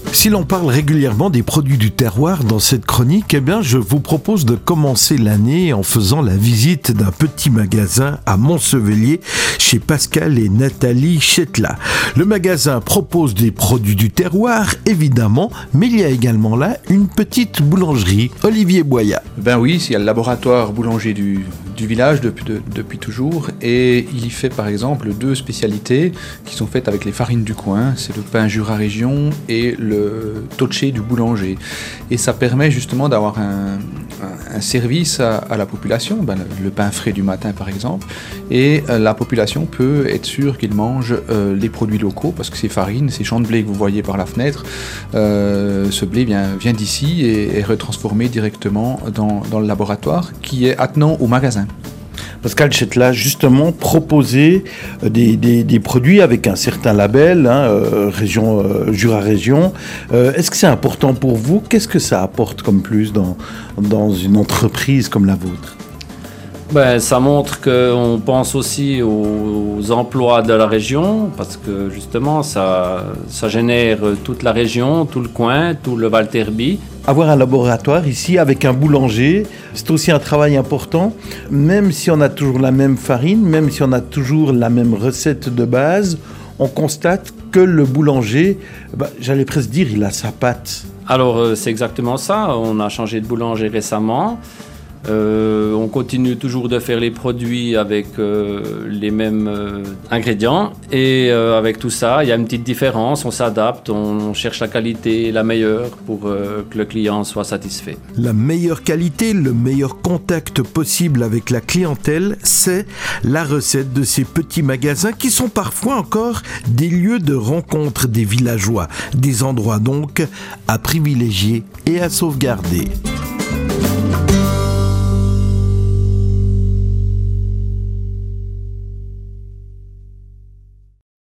Si l'on parle régulièrement des produits du terroir dans cette chronique, eh bien, je vous propose de commencer l'année en faisant la visite d'un petit magasin à Montsevelier chez Pascal et Nathalie Chetla. Le magasin propose des produits du terroir, évidemment, mais il y a également là une petite boulangerie. Olivier Boyat. Ben oui, il y a le laboratoire boulanger du village depuis toujours, et il y fait par exemple 2 spécialités qui sont faites avec les farines du coin, c'est le pain Jura Région et le toché du boulanger. Et ça permet justement d'avoir un service à la population, le pain frais du matin par exemple, et la population peut être sûre qu'il mange les produits locaux, parce que ces farines, ces champs de blé que vous voyez par la fenêtre, ce blé vient d'ici et est retransformé directement dans le laboratoire qui est attenant au magasin. Pascal Chetla, justement, proposer des produits avec un certain label, région Jura Région. Est-ce que c'est important pour vous ? Qu'est-ce que ça apporte comme plus dans une entreprise comme la vôtre ? Ça montre qu'on pense aussi aux emplois de la région, parce que justement, ça génère toute la région, tout le coin, tout le Val-Terby. Avoir un laboratoire ici avec un boulanger, c'est aussi un travail important. Même si on a toujours la même farine, même si on a toujours la même recette de base, on constate que le boulanger, j'allais presque dire, il a sa patte. Alors, c'est exactement ça. On a changé de boulanger récemment. On continue toujours de faire les produits avec les mêmes ingrédients, et avec tout ça, il y a une petite différence, on s'adapte, on cherche la qualité la meilleure pour que le client soit satisfait. La meilleure qualité, le meilleur contact possible avec la clientèle, c'est la recette de ces petits magasins qui sont parfois encore des lieux de rencontre des villageois, des endroits donc à privilégier et à sauvegarder.